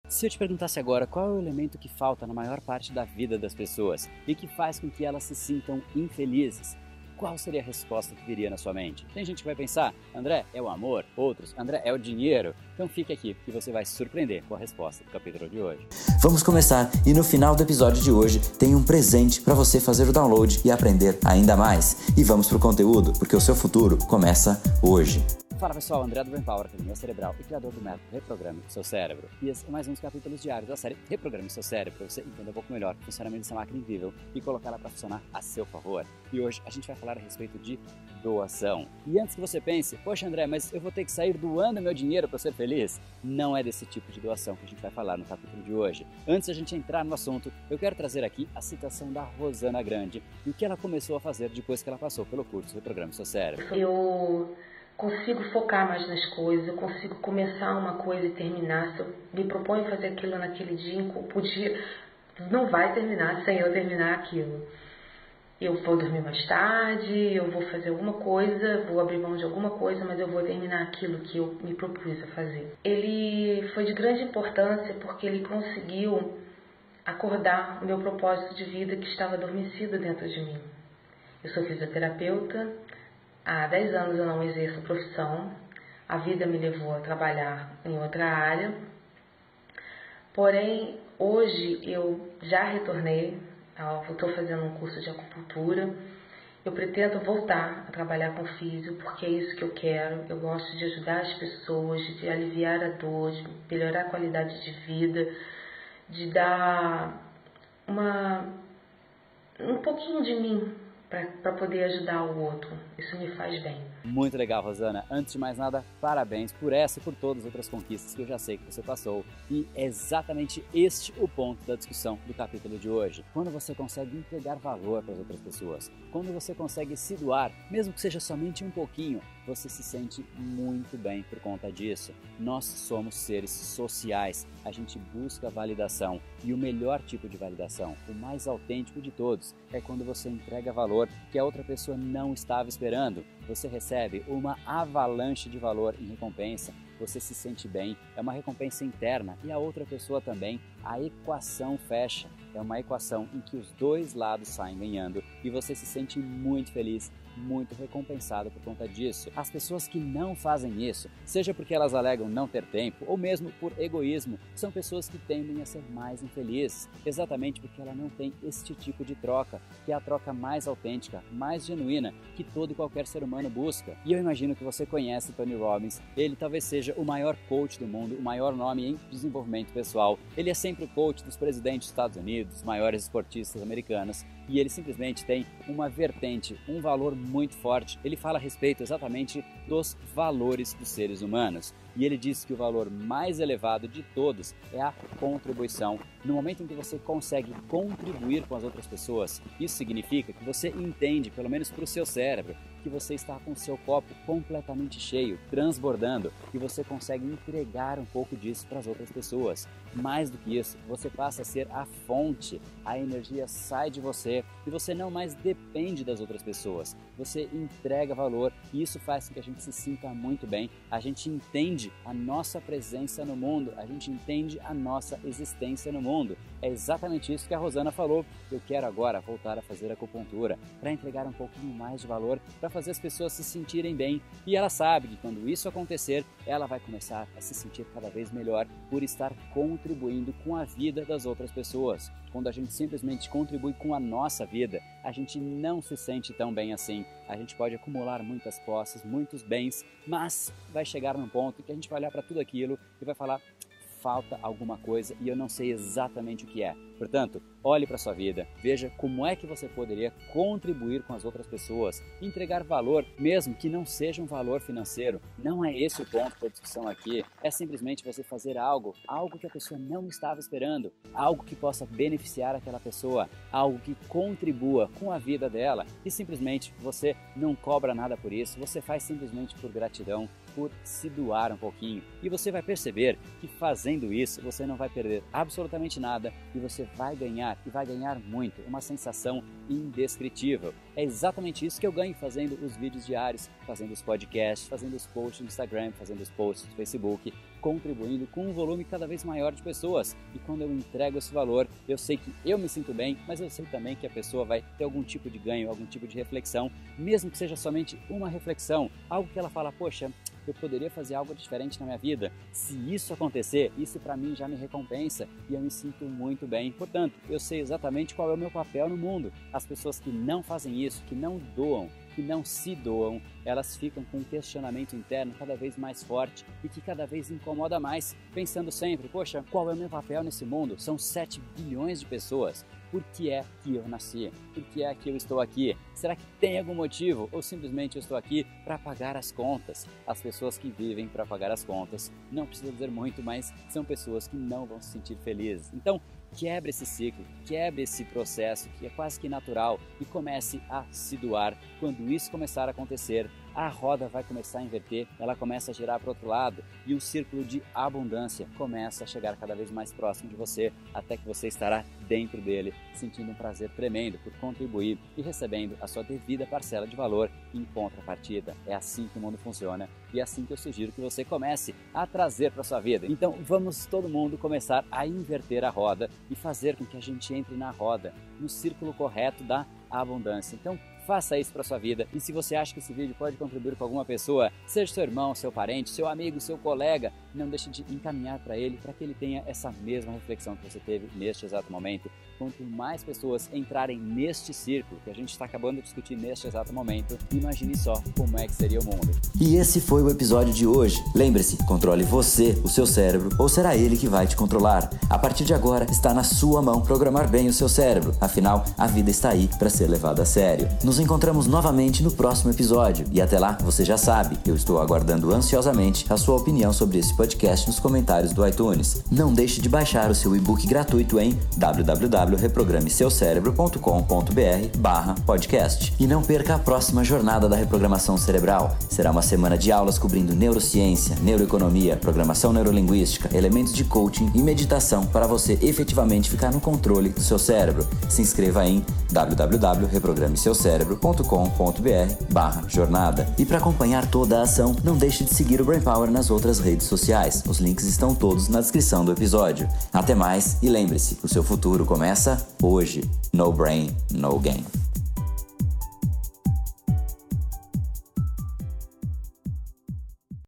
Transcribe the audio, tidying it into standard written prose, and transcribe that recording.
Se eu te perguntasse agora qual é o elemento que falta na maior parte da vida das pessoas e que faz com que elas se sintam infelizes, qual seria a resposta que viria na sua mente? Tem gente que vai pensar, André, é o amor, outros, André, é o dinheiro. Então fique aqui que você vai se surpreender com a resposta do capítulo de hoje. Vamos começar e no final do episódio de hoje tem um presente para você fazer o download e aprender ainda mais. E vamos pro conteúdo, porque o seu futuro começa hoje. Fala pessoal, André do Brain Power, academia cerebral e criador do método Reprograme Seu Cérebro. E esse é mais um dos capítulos diários da série Reprograme Seu Cérebro, para você entender um pouco melhor o funcionamento dessa máquina incrível e colocá-la para funcionar a seu favor. E hoje a gente vai falar a respeito de doação. E antes que você pense, poxa André, mas eu vou ter que sair doando meu dinheiro para ser feliz? Não é desse tipo de doação que a gente vai falar no capítulo de hoje. Antes de a gente entrar no assunto, eu quero trazer aqui a citação da Rosana Grande e o que ela começou a fazer depois que ela passou pelo curso Reprograme Seu Cérebro. Eu consigo focar mais nas coisas, eu consigo começar uma coisa e terminar. Se eu me proponho fazer aquilo naquele dia, o dia não vai terminar sem eu terminar aquilo. Eu vou dormir mais tarde, eu vou fazer alguma coisa, vou abrir mão de alguma coisa, mas eu vou terminar aquilo que eu me propus a fazer. Ele foi de grande importância porque ele conseguiu acordar o meu propósito de vida que estava adormecido dentro de mim. Eu sou fisioterapeuta. Há 10 anos eu não exerço profissão, a vida me levou a trabalhar em outra área, porém hoje eu já retornei, estou fazendo um curso de acupuntura, eu pretendo voltar a trabalhar com físio porque é isso que eu quero, eu gosto de ajudar as pessoas, de aliviar a dor, de melhorar a qualidade de vida, de dar um pouquinho de mim para poder ajudar o outro. Isso me faz bem. Muito legal, Rosana. Antes de mais nada, parabéns por essa e por todas as outras conquistas que eu já sei que você passou. E é exatamente este o ponto da discussão do capítulo de hoje. Quando você consegue entregar valor para as outras pessoas, quando você consegue se doar, mesmo que seja somente um pouquinho, você se sente muito bem por conta disso. Nós somos seres sociais, a gente busca validação. E o melhor tipo de validação, o mais autêntico de todos, é quando você entrega valor que a outra pessoa não estava esperando. Você recebe uma avalanche de valor em recompensa, você se sente bem, é uma recompensa interna e a outra pessoa também. A equação fecha, é uma equação em que os dois lados saem ganhando e você se sente muito feliz, muito recompensado por conta disso. As pessoas que não fazem isso, seja porque elas alegam não ter tempo ou mesmo por egoísmo, são pessoas que tendem a ser mais infelizes, exatamente porque ela não tem este tipo de troca, que é a troca mais autêntica, mais genuína, que todo e qualquer ser humano busca. E eu imagino que você conhece Tony Robbins, ele talvez seja o maior coach do mundo, o maior nome em desenvolvimento pessoal. Ele é sempre o coach dos presidentes dos Estados Unidos, dos maiores esportistas americanos, e ele simplesmente tem uma vertente, um valor muito forte. Ele fala a respeito exatamente dos valores dos seres humanos. E ele diz que o valor mais elevado de todos é a contribuição. No momento em que você consegue contribuir com as outras pessoas, isso significa que você entende, pelo menos para o seu cérebro, que você está com o seu copo completamente cheio, transbordando, e você consegue entregar um pouco disso para as outras pessoas. Mais do que isso, você passa a ser a fonte, a energia sai de você e você não mais depende das outras pessoas. Você entrega valor e isso faz com que a gente se sinta muito bem, a gente entende a nossa presença no mundo, a gente entende a nossa existência no mundo. É exatamente isso que a Rosana falou. Eu quero agora voltar a fazer acupuntura para entregar um pouquinho mais de valor, para fazer as pessoas se sentirem bem. E ela sabe que quando isso acontecer, ela vai começar a se sentir cada vez melhor por estar contribuindo com a vida das outras pessoas. Quando a gente simplesmente contribui com a nossa vida, a gente não se sente tão bem assim. A gente pode acumular muitas posses, muitos bens, mas vai chegar num ponto que a gente vai olhar para tudo aquilo e vai falar: falta alguma coisa e eu não sei exatamente o que é. Portanto, olhe para a sua vida, veja como é que você poderia contribuir com as outras pessoas, entregar valor, mesmo que não seja um valor financeiro. Não é esse o ponto da discussão aqui, é simplesmente você fazer algo que a pessoa não estava esperando, algo que possa beneficiar aquela pessoa, algo que contribua com a vida dela e simplesmente você não cobra nada por isso, você faz simplesmente por gratidão, por se doar um pouquinho. E você vai perceber que fazendo isso, você não vai perder absolutamente nada e você vai ganhar, e vai ganhar muito, uma sensação indescritível. É exatamente isso que eu ganho fazendo os vídeos diários, fazendo os podcasts, fazendo os posts no Instagram, fazendo os posts no Facebook, contribuindo com um volume cada vez maior de pessoas. E quando eu entrego esse valor, eu sei que eu me sinto bem, mas eu sei também que a pessoa vai ter algum tipo de ganho, algum tipo de reflexão, mesmo que seja somente uma reflexão, algo que ela fala, poxa, eu poderia fazer algo diferente na minha vida. Se isso acontecer, isso para mim já me recompensa e eu me sinto muito bem. Portanto, eu sei exatamente qual é o meu papel no mundo. As pessoas que não fazem isso, que não doam, que não se doam, elas ficam com um questionamento interno cada vez mais forte e que cada vez incomoda mais, pensando sempre, poxa, qual é o meu papel nesse mundo? São 7 bilhões de pessoas. Por que é que eu nasci? Por que é que eu estou aqui? Será que tem algum motivo? Ou simplesmente eu estou aqui para pagar as contas? As pessoas que vivem para pagar as contas, não preciso dizer muito, mas são pessoas que não vão se sentir felizes. Então, quebre esse ciclo, quebre esse processo que é quase que natural e comece a se doar. Quando isso começar a acontecer, a roda vai começar a inverter, ela começa a girar para o outro lado e o círculo de abundância começa a chegar cada vez mais próximo de você, até que você estará dentro dele, sentindo um prazer tremendo por contribuir e recebendo a sua devida parcela de valor em contrapartida. É assim que o mundo funciona e é assim que eu sugiro que você comece a trazer para a sua vida. Então vamos todo mundo começar a inverter a roda e fazer com que a gente entre na roda, no círculo correto da abundância. Então faça isso para sua vida e se você acha que esse vídeo pode contribuir com alguma pessoa, seja seu irmão, seu parente, seu amigo, seu colega, não deixe de encaminhar para ele, para que ele tenha essa mesma reflexão que você teve neste exato momento. Quanto mais pessoas entrarem neste círculo que a gente está acabando de discutir neste exato momento, imagine só como é que seria o mundo. E esse foi o episódio de hoje. Lembre-se, controle você, o seu cérebro, ou será ele que vai te controlar? A partir de agora, está na sua mão programar bem o seu cérebro. Afinal, a vida está aí para ser levada a sério. Nos encontramos novamente no próximo episódio. E até lá, você já sabe, eu estou aguardando ansiosamente a sua opinião sobre esse podcast nos comentários do iTunes. Não deixe de baixar o seu e-book gratuito em www.reprogrameseucerebro.com.br/podcast. E não perca a próxima jornada da reprogramação cerebral. Será uma semana de aulas cobrindo neurociência, neuroeconomia, programação neurolinguística, elementos de coaching e meditação para você efetivamente ficar no controle do seu cérebro. Se inscreva em www.reprogrameseucerebro.com.br/jornada. E para acompanhar toda a ação, não deixe de seguir o Brain Power nas outras redes sociais. Os links estão todos na descrição do episódio. Até mais e lembre-se, o seu futuro começa hoje. No brain, no game.